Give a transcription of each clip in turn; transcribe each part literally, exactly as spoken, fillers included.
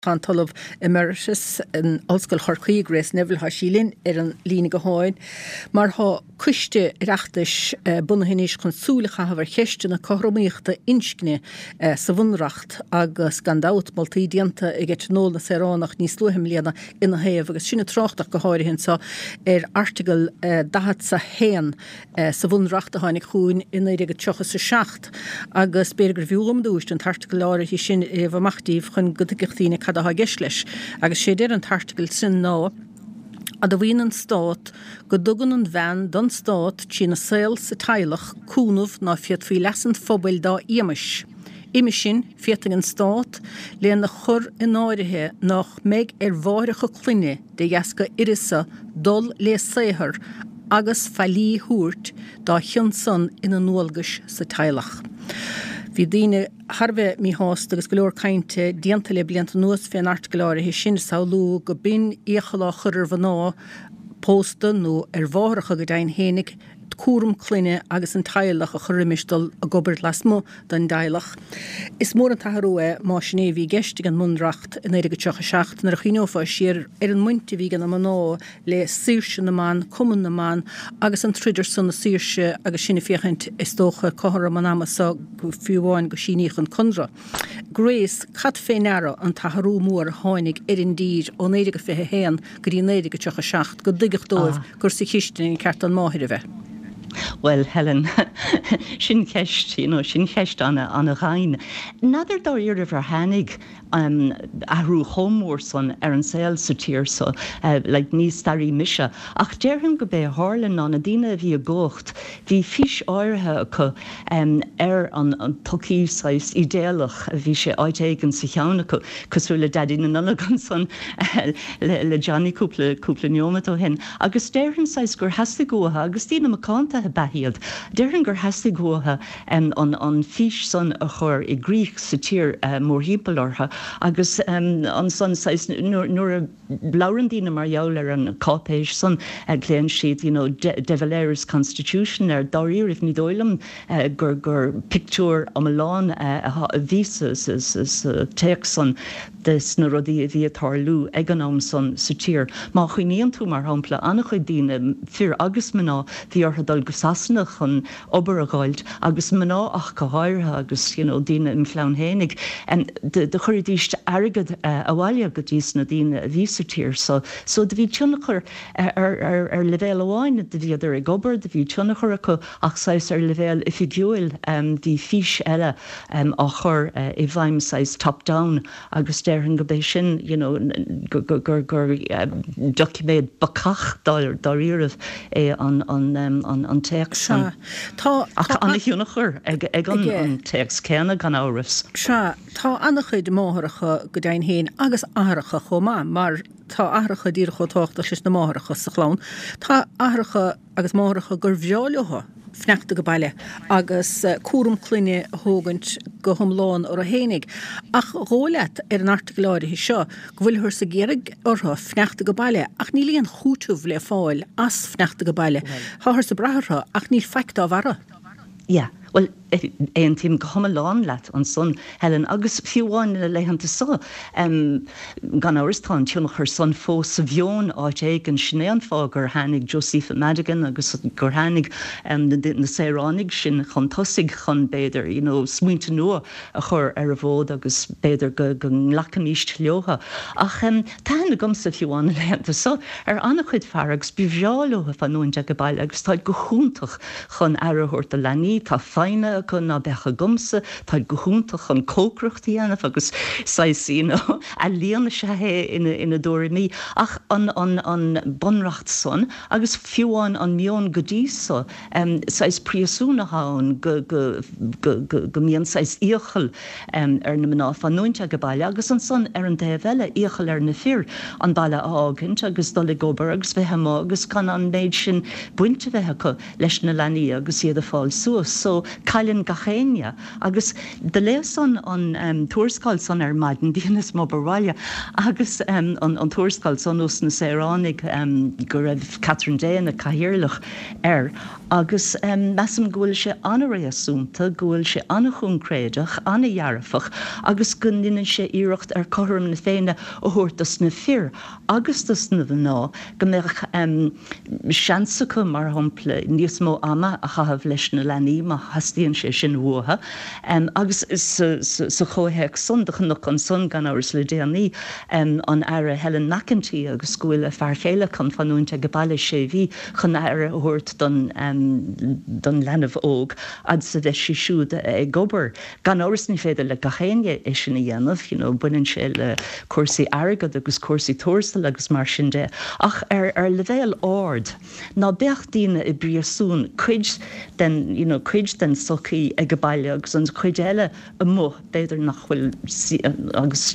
Talamh Emeritus in Olscoil Chorcaí Grace Neville ha sílinn ar an lína go háin, mar ha cuiste reachtais uh, bunnahinis chun súlacha haver cheiste na chohromaíochta inscne uh, sa bhunracht agus gandát maltaí dianta i get nóla na seránach níos luhim léana ina héamh agus sinna tráchtach go háir hin sa ar article uh, dahat sa héan uh, sa bhunracht a hánig chuin ina ige tchocha sa seacht agus beirgur bhiúlam dúist an article ára hí sin eh, bhamachtíh chun godagichtíine cad a ha geisleis agus sé déir an article sin ná a da bhíon an stát go dugan an bhean don stát tí na saoil sa teilech cúnamh ná fiad fí lesan fóbail dá imis. Imis sin fiating an stát léon na chur in áirithe nach méid ar bháiricha cluine de dheasca irisa dul le saothar agus fellí thuairt dá thionsán ina nualgas sa teilech. Bhí daoine Harbheith mí hásta agus go leor cainte dianta le blianta nuas fé an article hí sin saolú go bin échalá chuir bhaná pósta nó ar bháracha go dain hénig cuaram cluine agus an teilech a churimistal a gobert lasmo den dailech. Is mór an taharúe má sinné bhí geistig an mundracht in éige teocha seacht nar a chinófa siar ar an muinte bhí gan am ná le sírse na man, cuman na man agus an tridir san na sírse agus sinna féchaint is tócha cohar man amasa go fiúháin go síníoch an conra. Grace cad féinara an taharú mór háinnig ar in dír ó éige fé héan go dí éige teocha seacht go digach dóibh gur sa chiistin in ceart an máthir a bheith. Well, Helen, sin ceist, you know, sin ceist anna anna ghain. Nadir dá iarra bhar hanig um, ahrú chomór son ar an saoil sa tír so, uh, like níos starí mise. Ach deirhim go bé Harlan an a dína bhí a gocht, bhí fís áirithe acu um, ar an, an tucí sais idéalach a bhí sé áitéigen sa cheanna acu, cosú le dadína nanagan son uh, le, le Johnny cúpla, cúpla neomat ó hen. Agus deirhim sais gur hasta gótha, agus dína macánta bahiad. Deirhin gur hasta gótha um, an, an fís son a chur i gríoch sa tír uh, mór hípalortha, agus um, an son sais nuair a laurandína mar jaall ar an cápéis son uh, léan siad, you know, de Valera's Constitution ar dáíir if ní dóilm uh, gur gur pictúr am lán uh, a vísa is uh, teach son des na rodí a bhí atarlú ag an am son sa tír. Má chuoíonn tú mar hampla anna chuid dína fir agus mná bhí ortha dul go sasna chun obair a gáilt agus mná ach go háirtha agus, you know, dína in phlean hénig. And de, de chuir díist airgad uh, a bhhaile go dtís na dína a bhí sa tír. So, so de bhí tionnachar ar, ar, ar levéil amháin de bhí idir ag obair, de bhí tionnachar acu ach sais ar levéil i figiúil um, dí fís eile um, a chur uh, i bhaim sais top-down agus deirhin go bé sin, you know, gur gur gur documéid bacach dar dar iarrah é an an um, an an teach san. Tá ach anna hiúnachar ag ag an an teach céanna gan áras. Se tá annach chuid máthracha go dain héin agus áthracha chomá, mar tá áthracha díracha táachta sis na máthracha sa chlán. Tá áthracha agus máthracha gur bheáileha fneachta go baile agus uh, cuaram cluine thógant go thomláin ar a hénig. Ach rólet ar an article áirithe seo go bhfuil thur sa géirigh ortha fneachta go baile ach ní líon chútúh le fáil as fneachta go baile. Tá thur sa brathartha ach níl feictá bhara. Yeah. Well, ein tím go lán leat an son Helen agus fiúháin le leihananta sa um, gan áirstán tiúnach chur son fós sa bheon áit éig an snéan fá gur hánig Joseph Madigan agus gur hánig um, na, na Séránnig sin chun tosig chun béidir, you know, smuinte nua a chur ar a bhód agus béidir go, go nglacan íst leocha. Ach um, tána gomsa fiúháin le leihananta sa ar anna chuid faragus bí bheáilóha fan nóin de go bail agus táid go chúntach chun airthúirt a lení tá féine chun ná becha gomsa, tá go húntach an cócrochtaí anamh agus sais, you know, a líana se hé ina ina dóra mí ach an an an bunracht son agus fiúháin an mion go dísa um, sais príosúna hán go go go go go mion sais íochel um, ar na mná fan nóinte go baile agus an son ar an dé bheile íochel ar na fir an baile ágant agus dola gobar agus bheithe má agus can an méid sin buinte bheithe leis na lení agus iad a fáil suas. So caiile linn gachéine agus de léh son an um, tuairscáil son ar maidin díanas má barhaile agus um, an, an tuairscáil son os na Saoránig um, go raibh Catherine Day na cahirirlach ar agus um, meam ghfuil se anna réasúnta ghfuil se anna chúncréideach anna dhearafach agus gunlíonn sé iirecht ar chom na féine ó thuirtas na fir agus tas na ná go mbeadh um, seansacha mar hampla níos mó ama a chahabh leis na lenaí má hastíonn sé sin bhuatha um, agus sa chótheic sundach nach an sun gan áras le déanaí um, an aire Helen McEntee agus scoil a fearchéile chun fanúnta go bailile sé bhí chun aire thuirt don um, don lenamh óg ad sa bheith si siúd ag gobar gan áras ní féidir le gachéine é sin na dhéanamh you know, buinn sé le cuasaí agad agus cuasaí tuairstal agus mar sin de ach ar ar le bhéal áard ná beach daoine i bríosún chuid den you know, chuid den sochaí ag go bailile agus an chuid eile a mo beidir nach bhfuil si, agus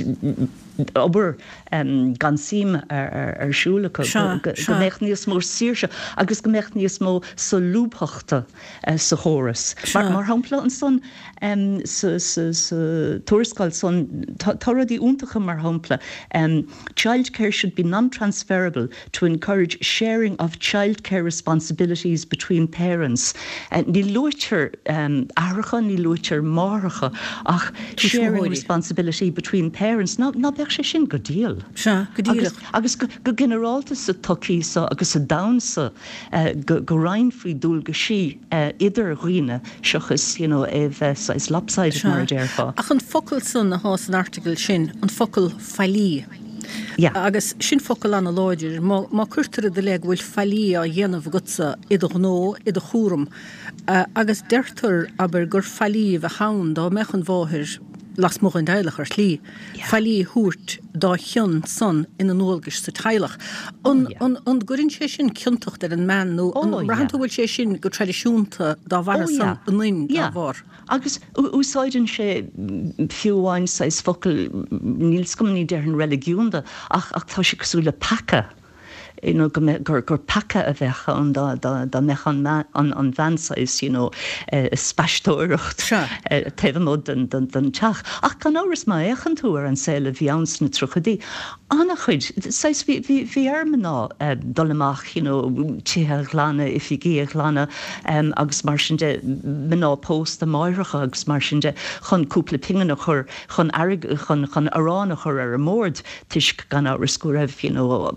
obair um, gan sim ar, ar, ar siúlacha go mécht níos mór síirse agus go mécht níos mó sa lúbthachta uh, sa chóras. Mar, mar hampla an son um, sa, sa, sa tuairscáil son taradí úntacha mar hampla um, childcare should be non-transferable to encourage sharing of childcare responsibilities between parents. Uh, ní luaitear um, aracha, ní luaitear máracha ach sharing responsibility between parents ná ná sé sin go díal. Se, go díal. Agus go generálta sa tocí sa agus sa damsa uh, go, go rain faoi dúil go sí uh, idir riine seochas you know, é bheith is lopsided mar déirfá. Ach an focail san na hás an article sin, an focail fallí. Yeah. Agus sin focail anna láidir, má cuirtar de le bhfuil fallí a dhéanamh gutsa idir nó, idir chúram, uh, agus deirtar aber gur fallí bheith hán dá mechan bháthir las mo an deilech ar slí. Yeah. Fallí húrt dá chion son in an óilgus sa teilech. An, oh, yeah. an, an gurinn sé sin cinntocht ar an man nó, oh, an rahananta bhfuil sé sin go tradiisiúnta dá bhar oh, san an naim dá bhar. Agus úsáidan sé fiúháin sa is focail níl scumní deir an religiúnda ach, ach tá sé cosúla paca. You know, gur gur pacha a bheitcha an da da da mechan an an vansáis you know uh, spastóirecht sure. uh, tefamod den den den teach ach gan áras má échan tú ar an saoile bhíans na truchadí anna chuid sais bhí bhí armná uh, dolamach you know tithe glána ifigí glána um, agus mar sin de mná post a máirecha agus mar sin de chun cúpla pingan a chur chun arig chun chun arán a chur ar a mórd tuisc gan áras go raibh you know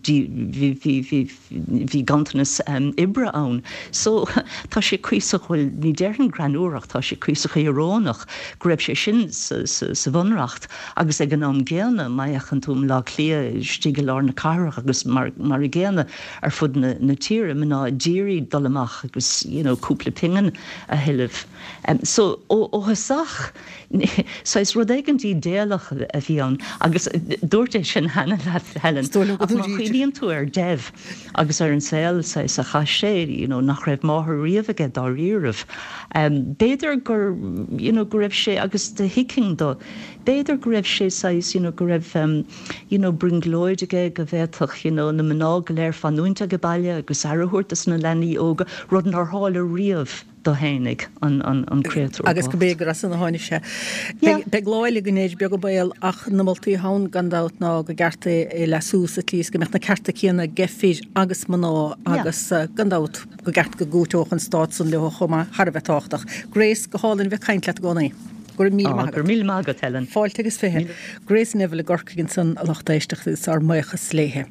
hí gantanas um, ibre ann. So tá sé cuiisach bhfuil ní deirn granúach tá sé cuiisach irónach go raibh sé sin sa, sa, sa bhunracht agus ag an am géana maiachan túm lá clia stíige lá na carach agus mar, mar i géana ar fud na, na tíre mna díirí dolamach agus you know, cúpla pingan a hiileh. Um, so ó hasach sa is rud éigentí déalach a bhí an agus dúirt é sin hena Helen chuíonn tú ar dev agus ar an saoil sa sa chaise you know, nach raibh máthair riamhaige dá riamh. Um, béidir gur you know, go raibh sé agus de hiking do béidir go raibh sé sais you know, go raibh um, you know, bringlóideige go bhéach you know, na mná go léir fanúnta go bailile agus airthuirtas na lenaí óga rud an ar hála riamh do hénig an an an creator. Agus go bégur as an háine sé. Be gláile gnéid beag go bail ach na moltaí hán gandát ná go garta é lesús a clís go mecht na carta cíanna gefis agus maná agus yeah. uh, gandát go gart go gúteoch an stát san leo chuma Harbhetáchtach. Grace go hálinn bheith caintleat gona. Gur mí oh, gur mí mágad Helen. Fáilte agus féhin. Grace Neville gorcagin san a lachtéisteach ar maichas sléthe.